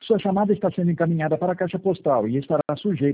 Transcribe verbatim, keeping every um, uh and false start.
Sua chamada está sendo encaminhada para a caixa postal e estará sujeita